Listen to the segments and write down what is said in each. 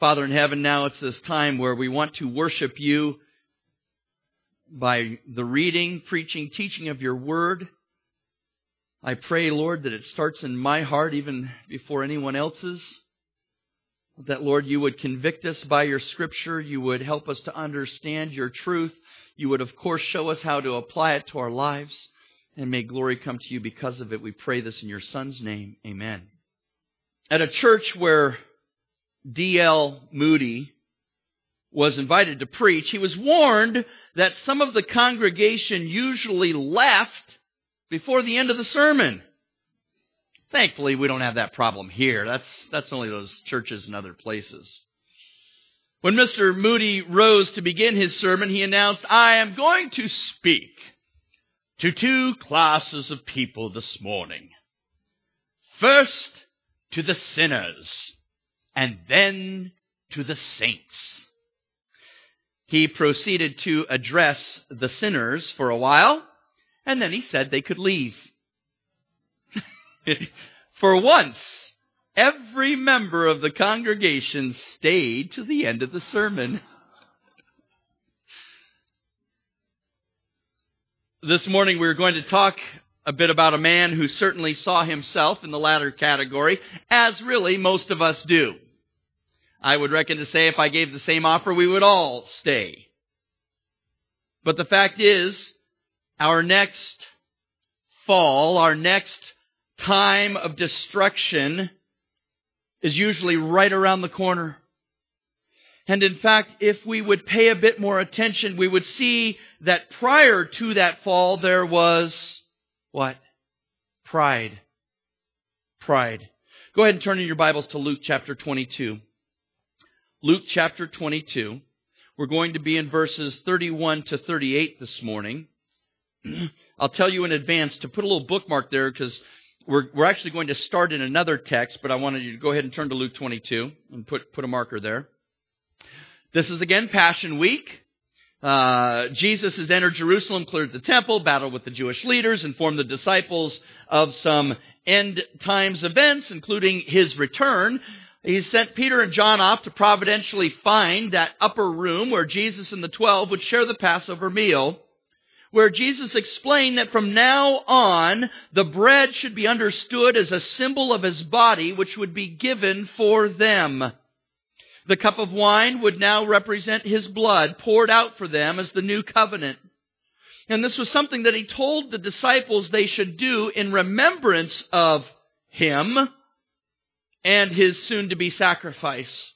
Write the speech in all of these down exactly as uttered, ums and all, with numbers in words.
Father in heaven, now it's this time where we want to worship you by the reading, preaching, teaching of your word. I pray, Lord, that it starts in my heart even before anyone else's. That, Lord, you would convict us by your scripture. You would help us to understand your truth. You would, of course, show us how to apply it to our lives. And may glory come to you because of it. We pray this in your Son's name. Amen. At a church where D L Moody was invited to preach, he was warned that some of the congregation usually left before the end of the sermon. Thankfully, we don't have that problem here. That's, that's only those churches and other places. When Mister Moody rose to begin his sermon, he announced, "I am going to speak to two classes of people this morning. First, to the sinners, and then to the saints." He proceeded to address the sinners for a while, and then he said they could leave. For once, every member of the congregation stayed to the end of the sermon. This morning we're going to talk a bit about a man who certainly saw himself in the latter category, as really most of us do. I would reckon to say if I gave the same offer, we would all stay. But the fact is, our next fall, our next time of destruction is usually right around the corner. And in fact, if we would pay a bit more attention, we would see that prior to that fall, there was what? Pride. Pride. Go ahead and turn in your Bibles to Luke chapter twenty-two. Luke chapter twenty-two. We're going to be in verses thirty-one to thirty-eight this morning. I'll tell you in advance to put a little bookmark there because we're, we're actually going to start in another text, but I wanted you to go ahead and turn to Luke twenty-two and put, put a marker there. This is again Passion Week. Uh, Jesus has entered Jerusalem, cleared the temple, battled with the Jewish leaders, informed the disciples of some end times events, including his return. He sent Peter and John off to providentially find that upper room where Jesus and the twelve would share the Passover meal, where Jesus explained that from now on, the bread should be understood as a symbol of his body, which would be given for them. The cup of wine would now represent his blood poured out for them as the new covenant. And this was something that he told the disciples they should do in remembrance of him and his soon-to-be sacrifice.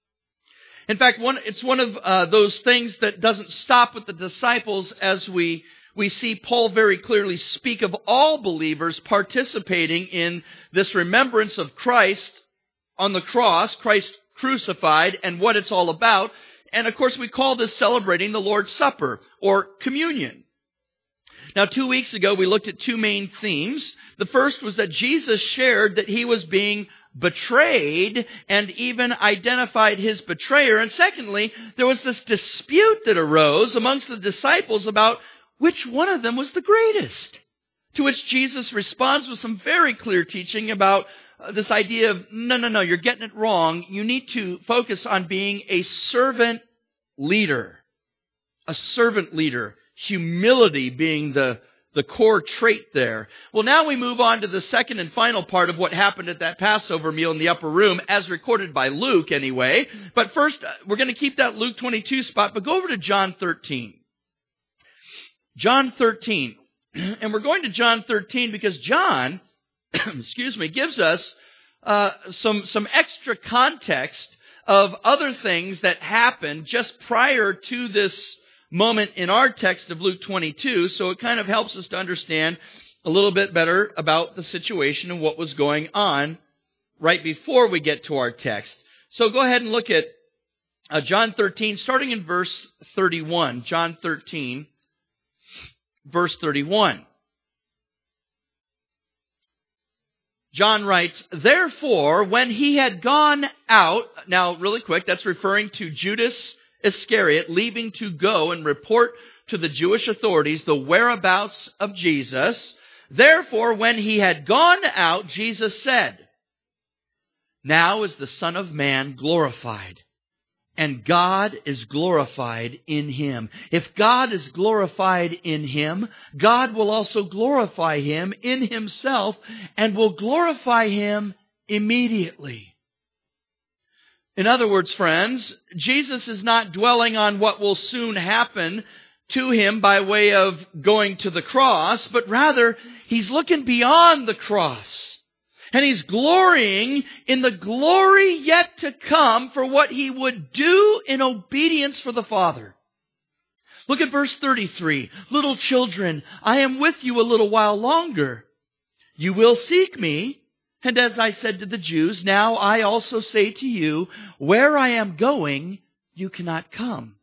In fact, one, it's one of uh, those things that doesn't stop with the disciples, as we, we see Paul very clearly speak of all believers participating in this remembrance of Christ on the cross, Christ crucified, and what it's all about. And of course, we call this celebrating the Lord's Supper, or communion. Now, two weeks ago, we looked at two main themes. The first was that Jesus shared that he was being betrayed and even identified his betrayer. And secondly, there was this dispute that arose amongst the disciples about which one of them was the greatest. To which Jesus responds with some very clear teaching about uh, this idea of, no, no, no, you're getting it wrong. You need to focus on being a servant leader. A servant leader. Humility being the The core trait there. Well, now we move on to the second and final part of what happened at that Passover meal in the upper room, as recorded by Luke anyway. But first, we're going to keep that Luke twenty-two spot, but go over to John thirteen. John thirteen. And we're going to John thirteen because John, excuse me, gives us uh, some, some extra context of other things that happened just prior to this moment in our text of Luke twenty-two, so it kind of helps us to understand a little bit better about the situation and what was going on right before we get to our text. So go ahead and look at uh, John thirteen, starting in verse thirty-one. John thirteen, verse thirty-one. John writes, "Therefore, when he had gone out," now really quick, that's referring to Judas Iscariot leaving to go and report to the Jewish authorities the whereabouts of Jesus. "Therefore, when he had gone out, Jesus said, 'Now is the Son of Man glorified, and God is glorified in him. If God is glorified in him, God will also glorify him in himself and will glorify him immediately. In other words, friends, Jesus is not dwelling on what will soon happen to him by way of going to the cross, but rather he's looking beyond the cross. And he's glorying in the glory yet to come for what he would do in obedience for the Father. Look at verse thirty-three. Little children, I am with you a little while longer. You will seek me. And as I said to the Jews, now I also say to you, where I am going, you cannot come.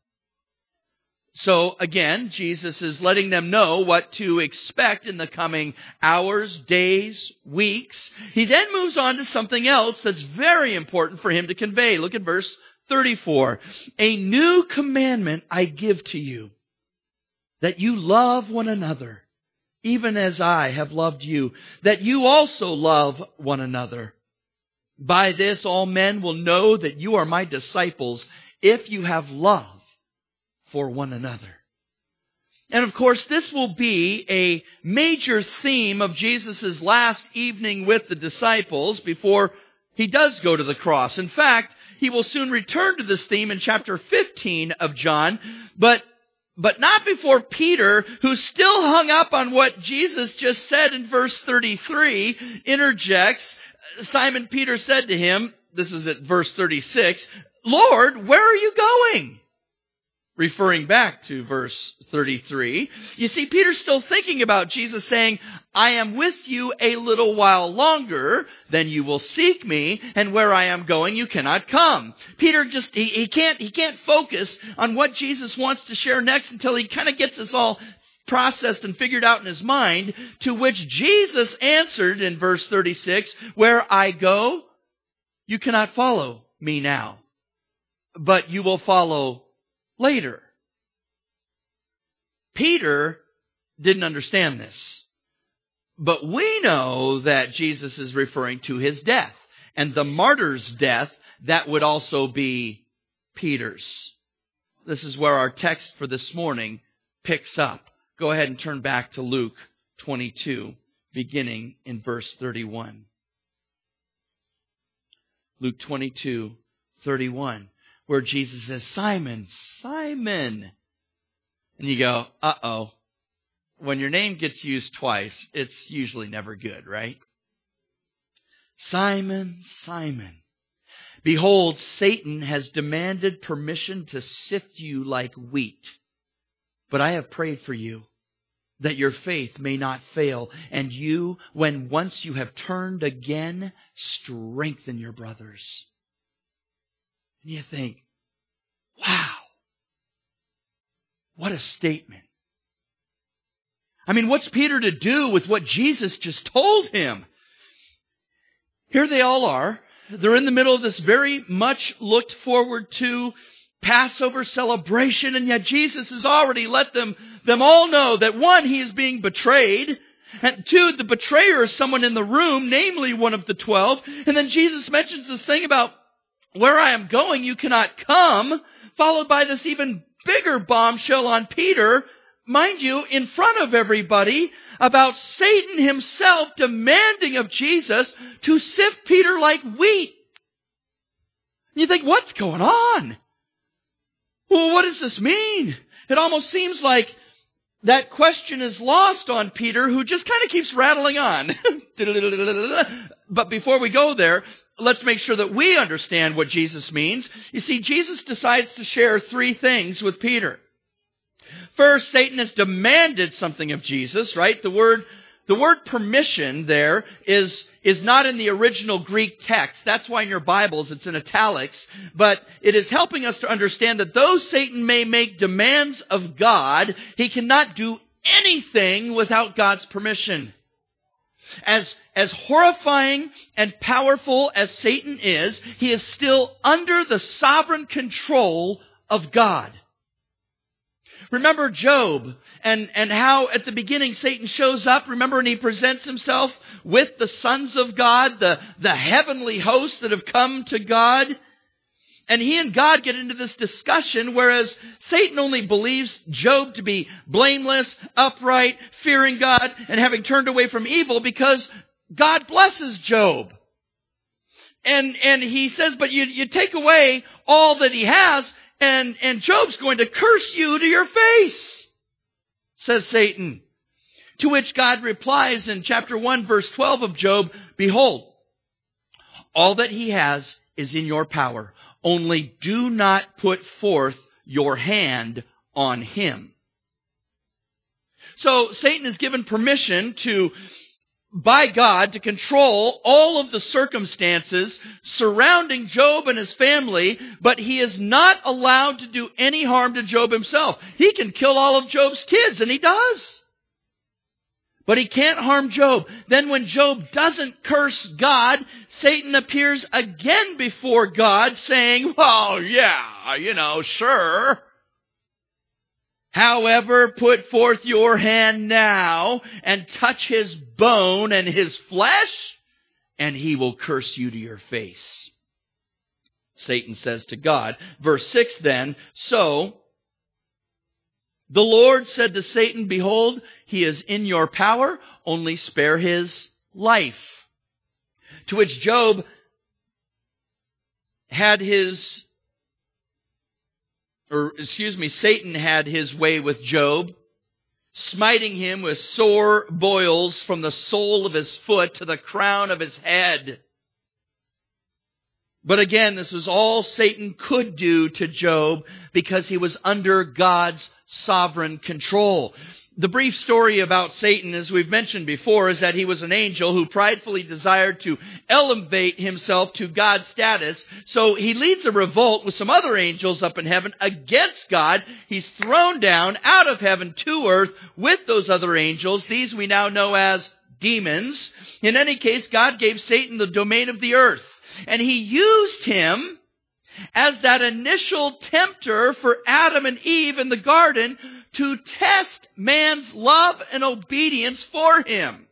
So again, Jesus is letting them know what to expect in the coming hours, days, weeks. He then moves on to something else that's very important for him to convey. Look at verse thirty-four. A new commandment I give to you, that you love one another, even as I have loved you, that you also love one another. By this all men will know that you are my disciples, if you have love for one another. And of course, this will be a major theme of Jesus' last evening with the disciples before he does go to the cross. In fact, he will soon return to this theme in chapter fifteen of John, but But not before Peter, who's still hung up on what Jesus just said in verse thirty-three, interjects. Simon Peter said to him, this is at verse thirty-six, Lord, where are you going? Referring back to verse thirty-three. You see, Peter's still thinking about Jesus saying, I am with you a little while longer, then you will seek me, and where I am going you cannot come. Peter just, he, he can't, he can't focus on what Jesus wants to share next until he kind of gets this all processed and figured out in his mind, to which Jesus answered in verse thirty-six, where I go, you cannot follow me now, but you will follow later. Peter didn't understand this. But we know that Jesus is referring to his death. And the martyr's death, that would also be Peter's. This is where our text for this morning picks up. Go ahead and turn back to Luke twenty-two, beginning in verse thirty-one. Luke twenty-two, thirty-one. Where Jesus says, Simon, Simon. And you go, uh-oh. When your name gets used twice, it's usually never good, right? Simon, Simon. Behold, Satan has demanded permission to sift you like wheat. But I have prayed for you, that your faith may not fail. And you, when once you have turned again, strengthen your brothers. And you think, wow, what a statement. I mean, what's Peter to do with what Jesus just told him? Here they all are. They're in the middle of this very much looked forward to Passover celebration, and yet Jesus has already let them, them all know that one, he is being betrayed, and two, the betrayer is someone in the room, namely one of the twelve. And then Jesus mentions this thing about, where I am going, you cannot come, followed by this even bigger bombshell on Peter, mind you, in front of everybody, about Satan himself demanding of Jesus to sift Peter like wheat. You think, what's going on? Well, what does this mean? It almost seems like that question is lost on Peter, who just kind of keeps rattling on. But before we go there, let's make sure that we understand what Jesus means. You see, Jesus decides to share three things with Peter. First, Satan has demanded something of Jesus, right? The word, the word permission there is, is not in the original Greek text. That's why in your Bibles it's in italics. But it is helping us to understand that though Satan may make demands of God, he cannot do anything without God's permission. As, as horrifying and powerful as Satan is, he is still under the sovereign control of God. Remember Job and, and how at the beginning Satan shows up, remember, and he presents himself with the sons of God, the, the heavenly hosts that have come to God. And he and God get into this discussion, whereas Satan only believes Job to be blameless, upright, fearing God, and having turned away from evil because God blesses Job. And and he says, but you, you take away all that he has, and, and Job's going to curse you to your face, says Satan. To which God replies in chapter one, verse twelve of Job, behold, all that he has is in your power. Only do not put forth your hand on him. So Satan is given permission to, by God, to control all of the circumstances surrounding Job and his family, but he is not allowed to do any harm to Job himself. He can kill all of Job's kids, and he does. But he can't harm Job. Then when Job doesn't curse God, Satan appears again before God saying, oh yeah, you know, sure. However, put forth your hand now and touch his bone and his flesh, and he will curse you to your face. Satan says to God. Verse six then, so the Lord said to Satan, behold, he is in your power, only spare his life. To which Job had his, or excuse me, Satan had his way with Job, smiting him with sore boils from the sole of his foot to the crown of his head. But again, this was all Satan could do to Job because he was under God's sovereign control. The brief story about Satan, as we've mentioned before, is that he was an angel who pridefully desired to elevate himself to God's status. So he leads a revolt with some other angels up in heaven against God. He's thrown down out of heaven to earth with those other angels. These we now know as demons. In any case, God gave Satan the domain of the earth. And he used him as that initial tempter for Adam and Eve in the garden to test man's love and obedience for him.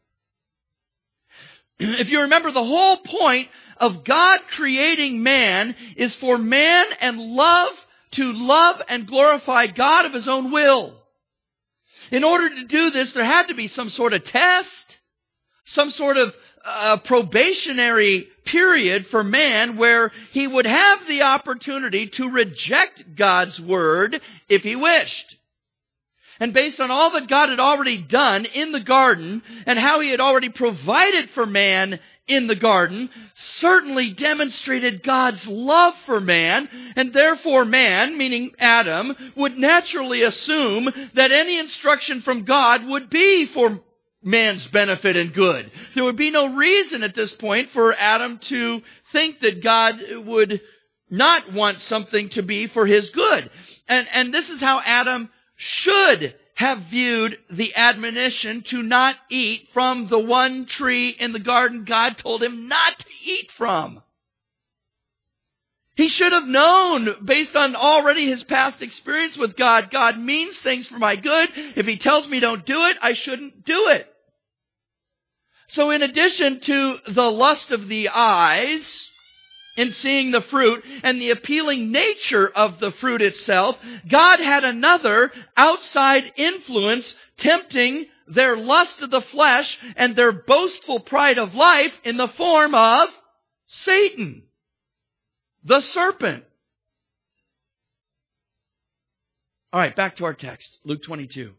If you remember, the whole point of God creating man is for man and love to love and glorify God of his own will. In order to do this, there had to be some sort of test, some sort of uh, probationary period for man where he would have the opportunity to reject God's word if he wished. And based on all that God had already done in the garden and how he had already provided for man in the garden, certainly demonstrated God's love for man, and therefore man, meaning Adam, would naturally assume that any instruction from God would be for man's benefit and good. There would be no reason at this point for Adam to think that God would not want something to be for his good. And, and this is how Adam should have viewed the admonition to not eat from the one tree in the garden God told him not to eat from. He should have known, based on already his past experience with God, God means things for my good. If he tells me don't do it, I shouldn't do it. So in addition to the lust of the eyes in seeing the fruit and the appealing nature of the fruit itself, God had another outside influence tempting their lust of the flesh and their boastful pride of life in the form of Satan, the serpent. All right, back to our text, Luke twenty-two.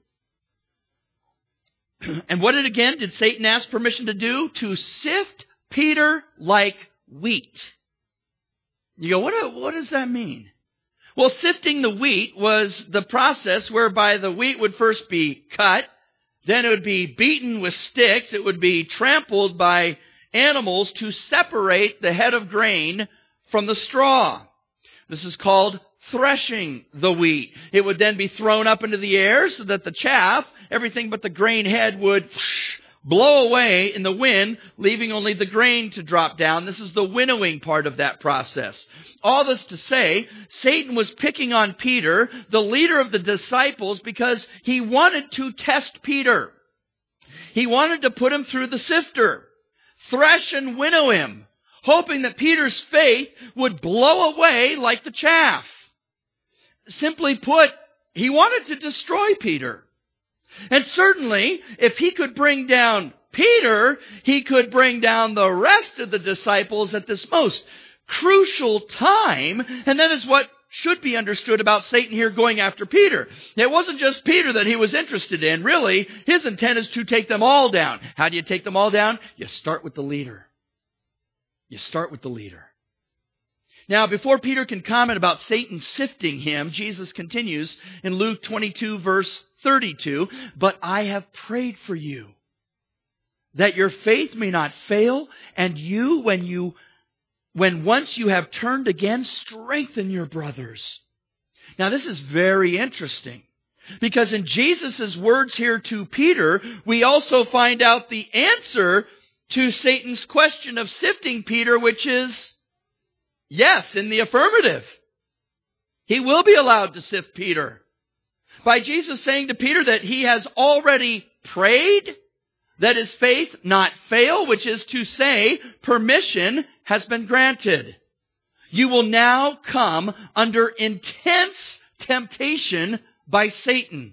And what did again did Satan ask permission to do? To sift Peter like wheat. You go, what, what does that mean? Well, sifting the wheat was the process whereby the wheat would first be cut, then it would be beaten with sticks, it would be trampled by animals to separate the head of grain from the straw. This is called threshing the wheat. It would then be thrown up into the air so that the chaff, everything but the grain head, would blow away in the wind, leaving only the grain to drop down. This is the winnowing part of that process. All this to say, Satan was picking on Peter, the leader of the disciples, because he wanted to test Peter. He wanted to put him through the sifter, thresh and winnow him, hoping that Peter's faith would blow away like the chaff. Simply put, he wanted to destroy Peter. And certainly, if he could bring down Peter, he could bring down the rest of the disciples at this most crucial time. And that is what should be understood about Satan here going after Peter. It wasn't just Peter that he was interested in. Really, his intent is to take them all down. How do you take them all down? You start with the leader. You start with the leader. Now, before Peter can comment about Satan sifting him, Jesus continues in Luke twenty-two, verse thirty-two, "But I have prayed for you, that your faith may not fail, and you, when you When once you have turned again, strengthen your brothers." Now this is very interesting, because in Jesus' words here to Peter, we also find out the answer to Satan's question of sifting Peter, which is yes, in the affirmative. He will be allowed to sift Peter. By Jesus saying to Peter that he has already prayed that his faith not fail, which is to say, permission has been granted. You will now come under intense temptation by Satan.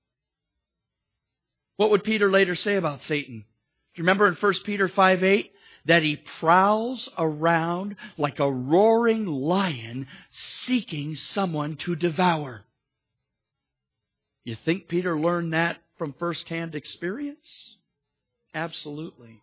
What would Peter later say about Satan? Do you remember in First Peter five eight? That he prowls around like a roaring lion seeking someone to devour. You think Peter learned that from first-hand experience? Absolutely.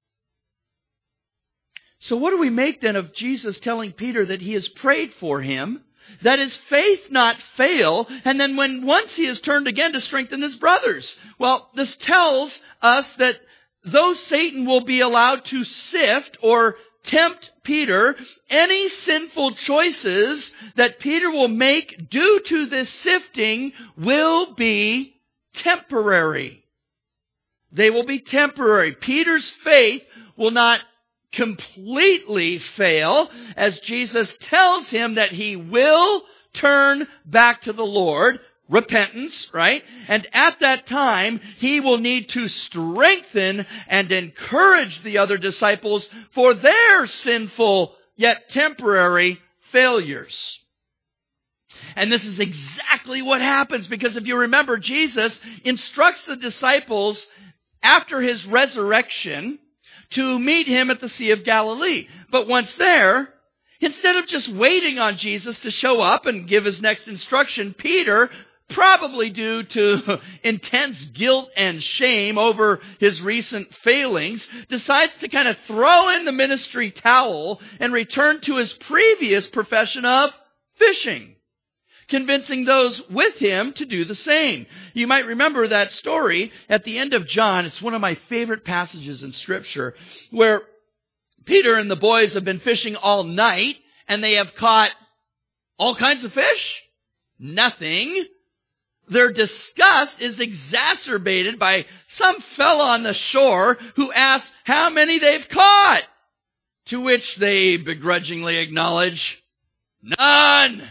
So what do we make then of Jesus telling Peter that he has prayed for him, that his faith not fail, and then when once he has turned again to strengthen his brothers? Well, this tells us that though Satan will be allowed to sift or tempt Peter, any sinful choices that Peter will make due to this sifting will be temporary. They will be temporary. Peter's faith will not completely fail, as Jesus tells him that he will turn back to the Lord. Repentance, right? And at that time, he will need to strengthen and encourage the other disciples for their sinful yet temporary failures. And this is exactly what happens, because if you remember, Jesus instructs the disciples after his resurrection to meet him at the Sea of Galilee. But once there, instead of just waiting on Jesus to show up and give his next instruction, Peter, probably due to intense guilt and shame over his recent failings, decides to kind of throw in the ministry towel and return to his previous profession of fishing, convincing those with him to do the same. You might remember that story at the end of John. It's one of my favorite passages in Scripture, where Peter and the boys have been fishing all night, and they have caught all kinds of fish. Nothing. Their disgust is exacerbated by some fellow on the shore who asks how many they've caught, to which they begrudgingly acknowledge, none.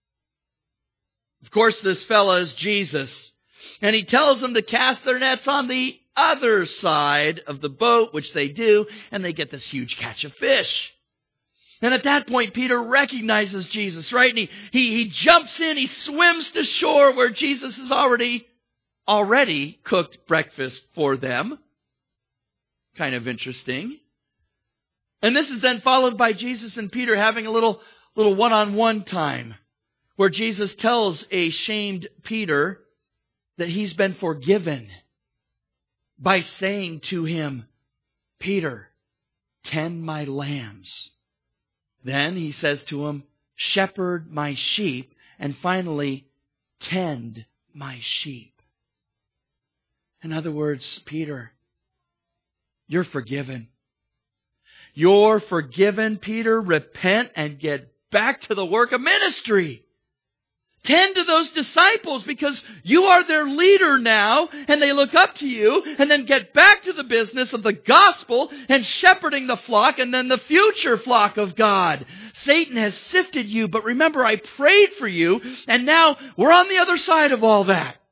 Of course, this fellow is Jesus, and he tells them to cast their nets on the other side of the boat, which they do, and they get this huge catch of fish. And at that point, Peter recognizes Jesus, right? And he, he, he jumps in, he swims to shore where Jesus has already, already cooked breakfast for them. Kind of interesting. And this is then followed by Jesus and Peter having a little, little one-on-one time, where Jesus tells a shamed Peter that he's been forgiven by saying to him, Peter, tend my lambs. Then he says to him, shepherd my sheep, and finally, tend my sheep. In other words, Peter, you're forgiven. You're forgiven, Peter. Repent and get back to the work of ministry. Tend to those disciples, because you are their leader now, and they look up to you, and then get back to the business of the gospel and shepherding the flock, and then the future flock of God. Satan has sifted you, but remember, I prayed for you, and now we're on the other side of all that.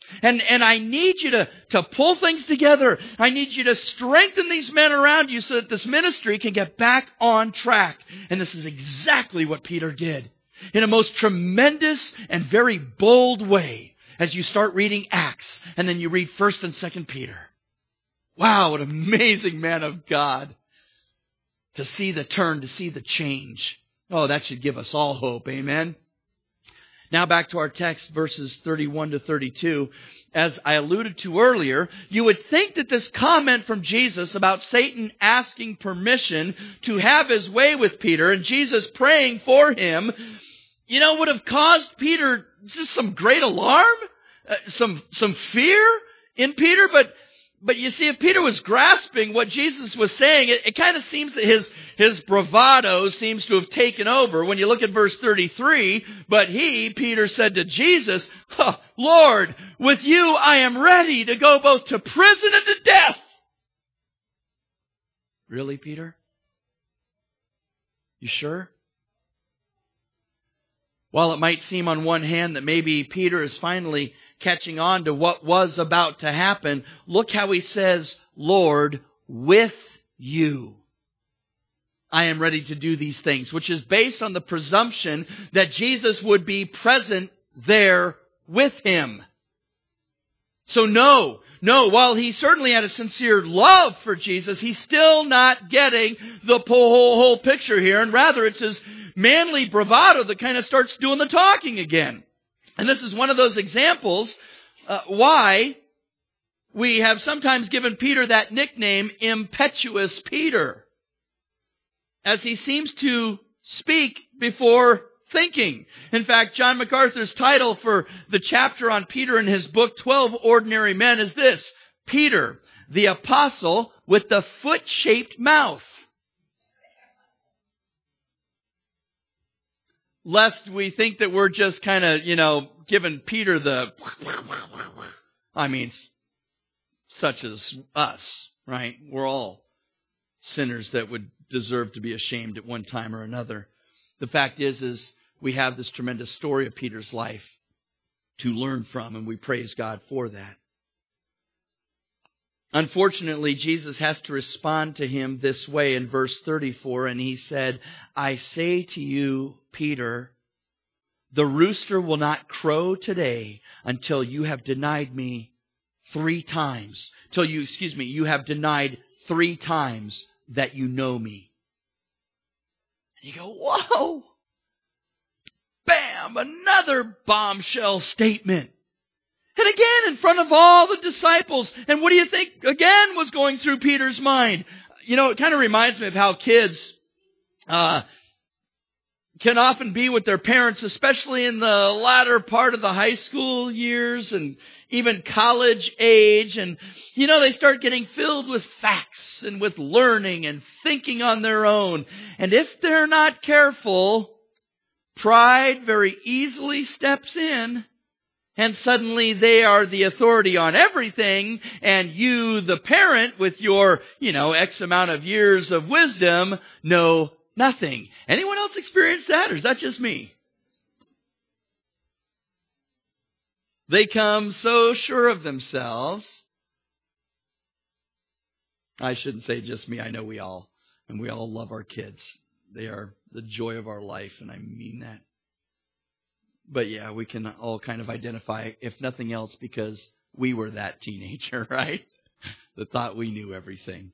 And, and I need you to, to pull things together. I need you to strengthen these men around you so that this ministry can get back on track. And this is exactly what Peter did in a most tremendous and very bold way as you start reading Acts and then you read First and Second Peter. Wow, what an amazing man of God. To see the turn, to see the change. Oh, that should give us all hope. Amen. Now back to our text, verses thirty-one to thirty-two. As I alluded to earlier, you would think that this comment from Jesus about Satan asking permission to have his way with Peter and Jesus praying for him, you know, would have caused Peter just some great alarm, uh, some some fear in Peter. But But you see, if Peter was grasping what Jesus was saying, it, it kind of seems that his, his bravado seems to have taken over. When you look at verse thirty-three, but he, Peter, said to Jesus, oh, Lord, with you I am ready to go both to prison and to death. Really, Peter? You sure? While it might seem on one hand that maybe Peter is finally catching on to what was about to happen, look how he says, Lord, with you I am ready to do these things, which is based on the presumption that Jesus would be present there with him. So no, no, while he certainly had a sincere love for Jesus, he's still not getting the whole, whole picture here. And rather it's his manly bravado that kind of starts doing the talking again. And this is one of those examples uh, why we have sometimes given Peter that nickname, Impetuous Peter, as he seems to speak before thinking. In fact, John MacArthur's title for the chapter on Peter in his book, twelve Ordinary Men, is this: Peter, the Apostle with the foot-shaped mouth. Lest we think that we're just kind of, you know, giving Peter the, I mean, such as us, right? We're all sinners that would deserve to be ashamed at one time or another. The fact is, is we have this tremendous story of Peter's life to learn from, and we praise God for that. Unfortunately, Jesus has to respond to him this way in verse thirty-four, and he said, I say to you, Peter, the rooster will not crow today until you have denied me three times. Till you, excuse me, you have denied three times that you know me. And you go, whoa! Bam! Another bombshell statement. And again, in front of all the disciples. And what do you think, again, was going through Peter's mind? You know, it kind of reminds me of how kids uh, can often be with their parents, especially in the latter part of the high school years and even college age. And, you know, they start getting filled with facts and with learning and thinking on their own. And if they're not careful, pride very easily steps in. And suddenly they are the authority on everything, and you, the parent, with your, you know, X amount of years of wisdom, know nothing. Anyone else experience that, or is that just me? They come so sure of themselves. I shouldn't say just me. I know we all, and we all love our kids. They are the joy of our life, and I mean that. But yeah, we can all kind of identify, if nothing else, because we were that teenager, right? That thought we knew everything.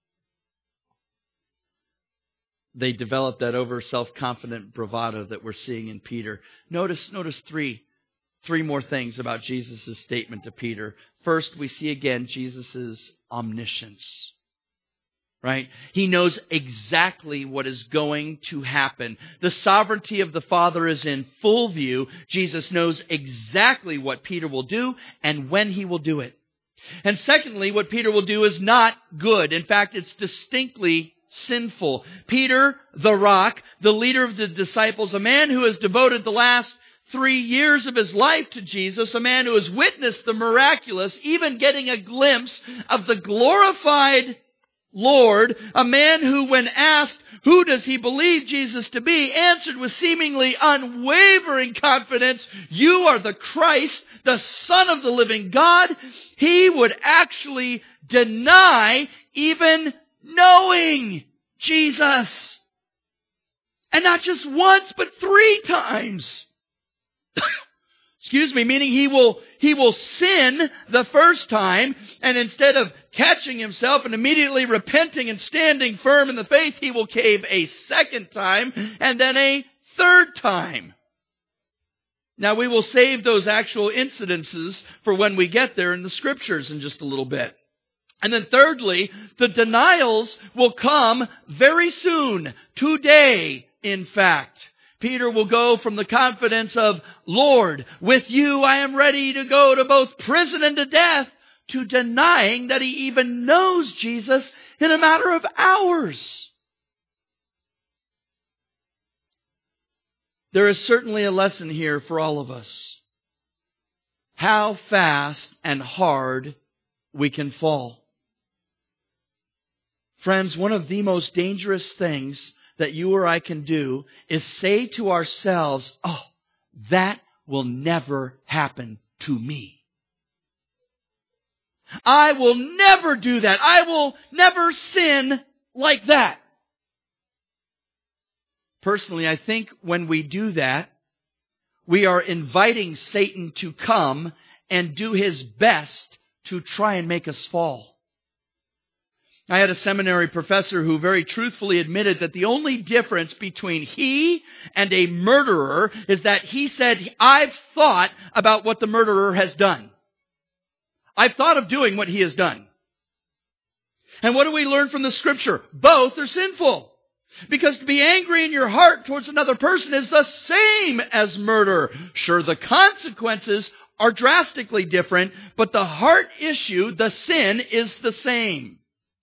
They developed that over self-confident bravado that we're seeing in Peter. Notice, notice three, three more things about Jesus' statement to Peter. First, we see again Jesus' omniscience. Right? He knows exactly what is going to happen. The sovereignty of the Father is in full view. Jesus knows exactly what Peter will do and when he will do it. And secondly, what Peter will do is not good. In fact, it's distinctly sinful. Peter, the rock, the leader of the disciples, a man who has devoted the last three years of his life to Jesus, a man who has witnessed the miraculous, even getting a glimpse of the glorified Lord, a man who, when asked, who does he believe Jesus to be, answered with seemingly unwavering confidence, you are the Christ, the Son of the living God, he would actually deny even knowing Jesus. And not just once, but three times. Excuse me, meaning he will, he will sin the first time, and instead of catching himself and immediately repenting and standing firm in the faith, he will cave a second time and then a third time. Now we will save those actual incidences for when we get there in the scriptures in just a little bit. And then thirdly, the denials will come very soon, today in fact. Peter will go from the confidence of, Lord, with you I am ready to go to both prison and to death, to denying that he even knows Jesus in a matter of hours. There is certainly a lesson here for all of us. How fast and hard we can fall. Friends, one of the most dangerous things that you or I can do is say to ourselves, oh, that will never happen to me. I will never do that. I will never sin like that. Personally, I think when we do that, we are inviting Satan to come and do his best to try and make us fall. I had a seminary professor who very truthfully admitted that the only difference between he and a murderer is that he said, I've thought about what the murderer has done. I've thought of doing what he has done. And what do we learn from the scripture? Both are sinful. Because to be angry in your heart towards another person is the same as murder. Sure, the consequences are drastically different, but the heart issue, the sin, is the same.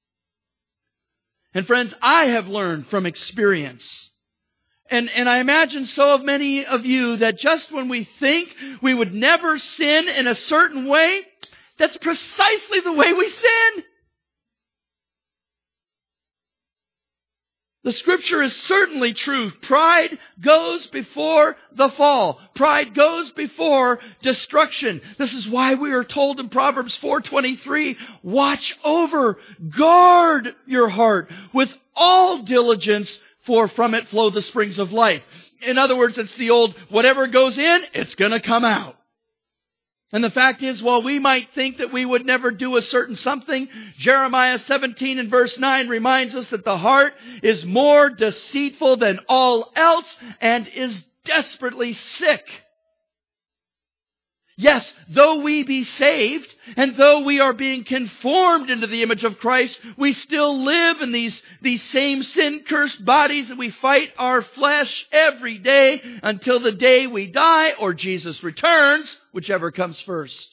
And friends, I have learned from experience, and, and I imagine so have many of you, that just when we think we would never sin in a certain way, that's precisely the way we sin. The scripture is certainly true. Pride goes before the fall. Pride goes before destruction. This is why we are told in Proverbs four twenty-three, watch over, guard your heart with all diligence, for from it flow the springs of life. In other words, it's the old, whatever goes in, it's going to come out. And the fact is, while we might think that we would never do a certain something, Jeremiah seventeen and verse nine reminds us that the heart is more deceitful than all else and is desperately sick. Yes, though we be saved, and though we are being conformed into the image of Christ, we still live in these, these same sin-cursed bodies, and we fight our flesh every day until the day we die or Jesus returns, whichever comes first.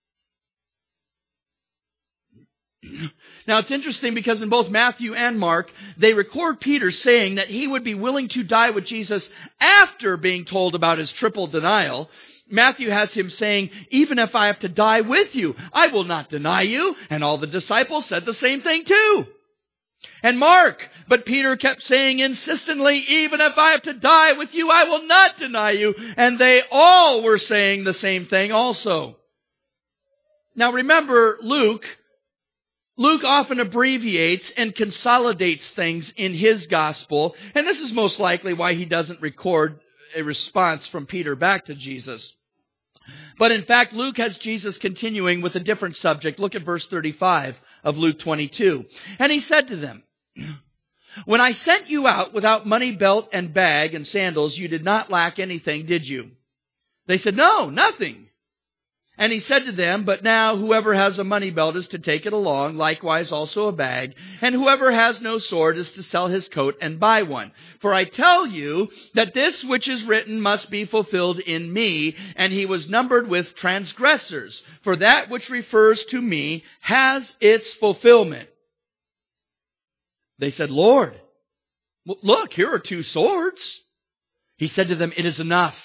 Now it's interesting because in both Matthew and Mark, they record Peter saying that he would be willing to die with Jesus after being told about his triple denial. Matthew has him saying, even if I have to die with you, I will not deny you. And all the disciples said the same thing too. And Mark, but Peter kept saying insistently, even if I have to die with you, I will not deny you. And they all were saying the same thing also. Now remember, Luke, Luke often abbreviates and consolidates things in his gospel. And this is most likely why he doesn't record a response from Peter back to Jesus. But in fact, Luke has Jesus continuing with a different subject. Look at verse thirty-five of Luke twenty-two. And he said to them, when I sent you out without money, belt, and bag, and sandals, you did not lack anything, did you? They said, no, nothing. And he said to them, but now whoever has a money belt is to take it along, likewise also a bag. And whoever has no sword is to sell his coat and buy one. For I tell you that this which is written must be fulfilled in me. And he was numbered with transgressors. For that which refers to me has its fulfillment. They said, Lord, look, here are two swords. He said to them, it is enough.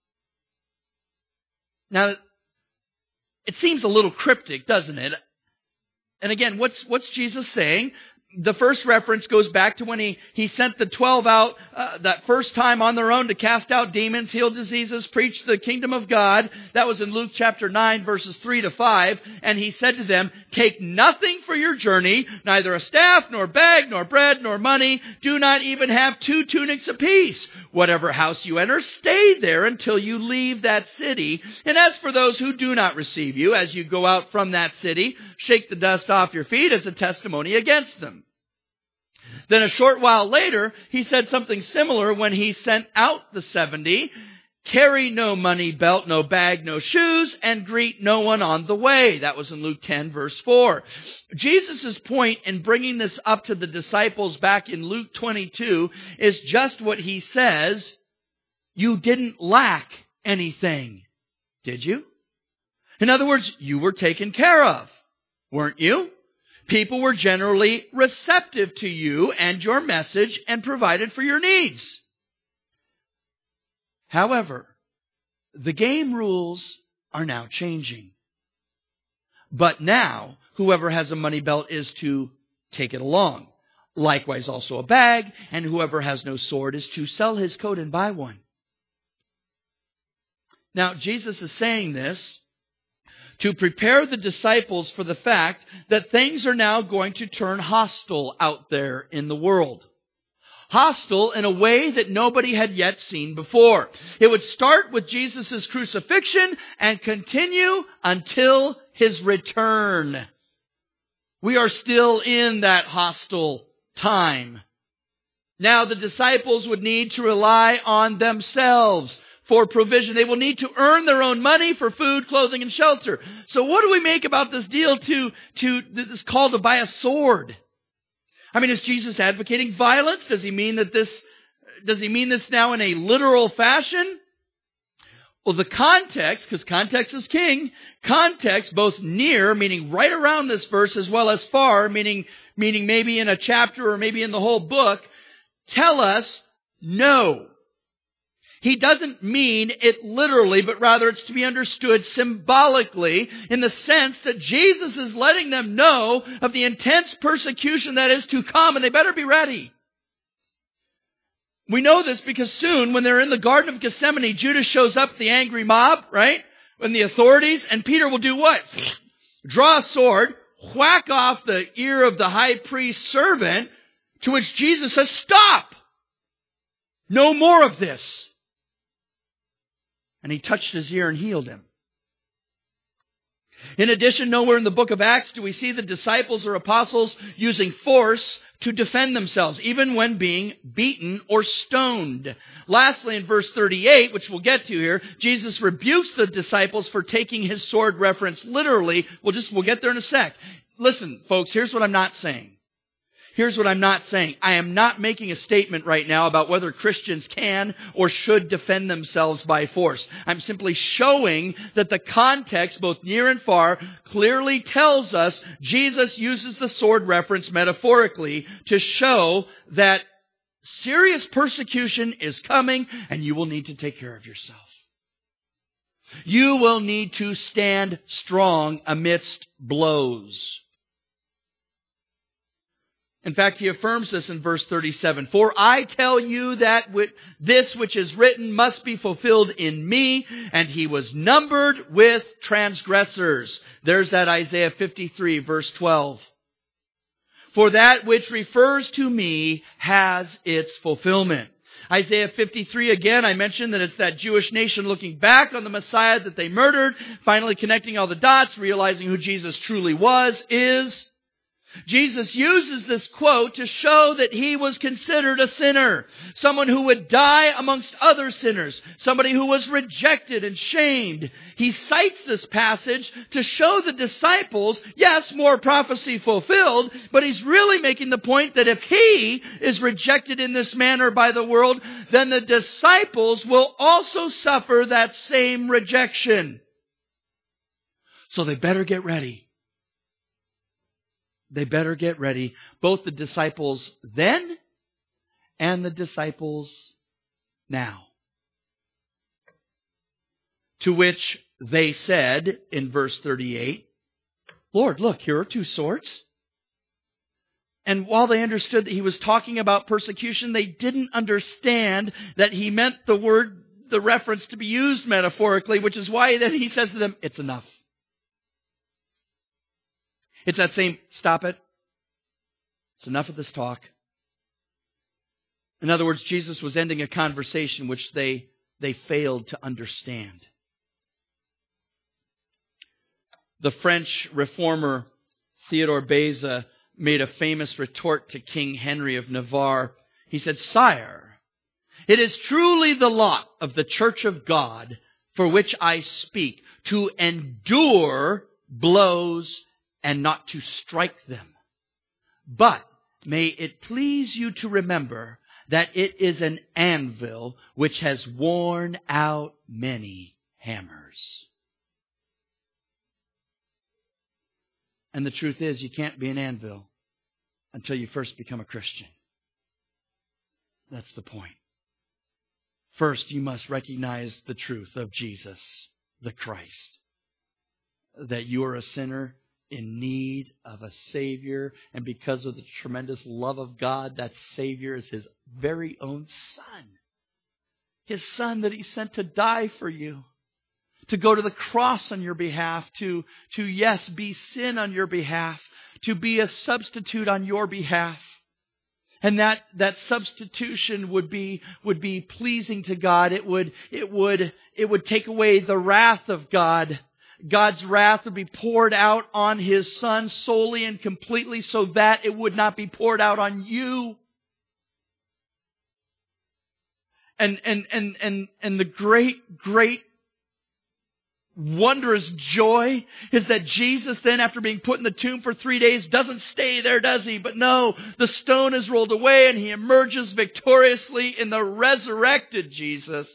Now, it seems a little cryptic, doesn't it? And again, what's, what's Jesus saying? The first reference goes back to when he, he sent the twelve out uh, that first time on their own to cast out demons, heal diseases, preach the kingdom of God. That was in Luke chapter nine, verses three to five. And he said to them, take nothing for your journey, neither a staff, nor bag, nor bread, nor money. Do not even have two tunics apiece. Whatever house you enter, stay there until you leave that city. And as for those who do not receive you, as you go out from that city, shake the dust off your feet as a testimony against them. Then a short while later, he said something similar when he sent out the seventy. Carry no money belt, no bag, no shoes, and greet no one on the way. That was in Luke ten, verse four. Jesus' point in bringing this up to the disciples back in Luke twenty-two is just what he says. You didn't lack anything, did you? In other words, you were taken care of, weren't you? People were generally receptive to you and your message and provided for your needs. However, the game rules are now changing. But now, whoever has a money belt is to take it along. Likewise also a bag, and whoever has no sword is to sell his coat and buy one. Now, Jesus is saying this to prepare the disciples for the fact that things are now going to turn hostile out there in the world. Hostile in a way that nobody had yet seen before. It would start with Jesus' crucifixion and continue until his return. We are still in that hostile time. Now the disciples would need to rely on themselves for provision. They will need to earn their own money for food, clothing, and shelter. So what do we make about this deal to, to this call to buy a sword? I mean, is Jesus advocating violence? Does he mean that this, does he mean this now in a literal fashion? Well, the context, because context is king, context both near, meaning right around this verse, as well as far, meaning, meaning maybe in a chapter or maybe in the whole book, tell us no. He doesn't mean it literally, but rather it's to be understood symbolically in the sense that Jesus is letting them know of the intense persecution that is to come, and they better be ready. We know this because soon, when they're in the Garden of Gethsemane, Judas shows up, the angry mob, right? And the authorities, and Peter will do what? Draw a sword, whack off the ear of the high priest's servant, to which Jesus says, stop! No more of this. And he touched his ear and healed him. In addition, nowhere in the book of Acts do we see the disciples or apostles using force to defend themselves, even when being beaten or stoned. Lastly, in verse thirty-eight, which we'll get to here, Jesus rebukes the disciples for taking his sword reference literally. We'll just, we'll get there in a sec. Listen, folks, here's what I'm not saying. Here's what I'm not saying. I am not making a statement right now about whether Christians can or should defend themselves by force. I'm simply showing that the context, both near and far, clearly tells us Jesus uses the sword reference metaphorically to show that serious persecution is coming and you will need to take care of yourself. You will need to stand strong amidst blows. In fact, he affirms this in verse thirty-seven. For I tell you that this which is written must be fulfilled in me, and he was numbered with transgressors. There's that Isaiah fifty-three, verse twelve. For that which refers to me has its fulfillment. Isaiah fifty-three, again, I mentioned that it's that Jewish nation looking back on the Messiah that they murdered, finally connecting all the dots, realizing who Jesus truly was, is... Jesus uses this quote to show that he was considered a sinner, someone who would die amongst other sinners, somebody who was rejected and shamed. He cites this passage to show the disciples, yes, more prophecy fulfilled, but he's really making the point that if he is rejected in this manner by the world, then the disciples will also suffer that same rejection. So they better get ready. They better get ready, both the disciples then and the disciples now. To which they said in verse thirty-eight, Lord, look, here are two swords. And while they understood that he was talking about persecution, they didn't understand that he meant the word, the reference to be used metaphorically, which is why then he says to them, it's enough. It's that same, stop it. It's enough of this talk. In other words, Jesus was ending a conversation which they, they failed to understand. The French reformer Theodore Beza made a famous retort to King Henry of Navarre. He said, "Sire, it is truly the lot of the Church of God for which I speak, to endure blows and not to strike them. But may it please you to remember that it is an anvil which has worn out many hammers." And the truth is, you can't be an anvil until you first become a Christian. That's the point. First, you must recognize the truth of Jesus, the Christ. That you are a sinner in need of a Savior. And because of the tremendous love of God, that Savior is His very own Son. His Son that He sent to die for you. To go to the cross on your behalf. To, to yes, be sin on your behalf. To be a substitute on your behalf. And that, that substitution would be, would be pleasing to God. It would, it would, it would take away the wrath of God. God's wrath would be poured out on His Son solely and completely so that it would not be poured out on you. And, and, and, and, and the great, great wondrous joy is that Jesus then, after being put in the tomb for three days, doesn't stay there, does He? But no, the stone is rolled away and He emerges victoriously in the resurrected Jesus.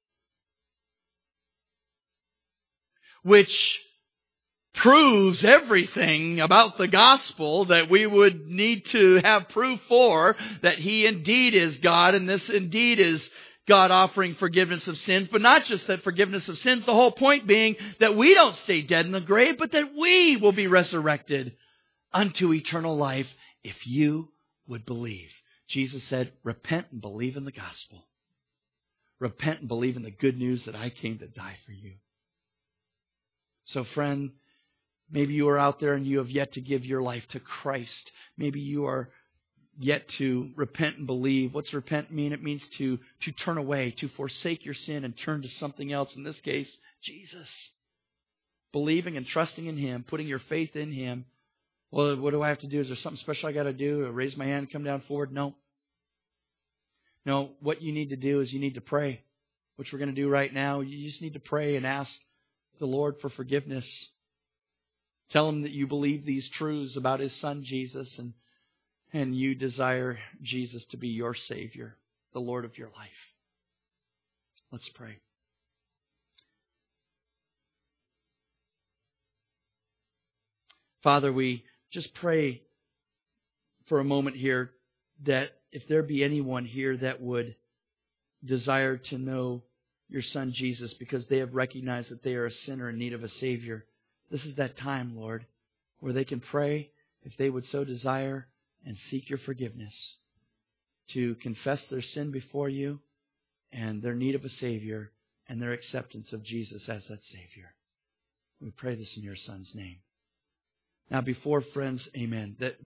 Which proves everything about the gospel that we would need to have proof for, that He indeed is God and this indeed is God offering forgiveness of sins. But not just that forgiveness of sins, the whole point being that we don't stay dead in the grave, but that we will be resurrected unto eternal life if you would believe. Jesus said, repent and believe in the gospel. Repent and believe in the good news that I came to die for you. So friend, maybe you are out there and you have yet to give your life to Christ. Maybe you are yet to repent and believe. What's repent mean? It means to, to turn away, to forsake your sin and turn to something else. In this case, Jesus. Believing and trusting in Him, putting your faith in Him. Well, what do I have to do? Is there something special I got to do? Raise my hand and come down forward? No. No, what you need to do is you need to pray, which we're going to do right now. You just need to pray and ask the Lord for forgiveness. Tell Him that you believe these truths about His Son Jesus, and and you desire Jesus to be your Savior, the Lord of your life. Let's pray. Father, we just pray for a moment here that if there be anyone here that would desire to know your Son Jesus because they have recognized that they are a sinner in need of a Savior, this is that time, Lord, where they can pray if they would so desire and seek your forgiveness, to confess their sin before you and their need of a Savior and their acceptance of Jesus as that Savior. We pray this in your Son's name. Now before, friends, amen, that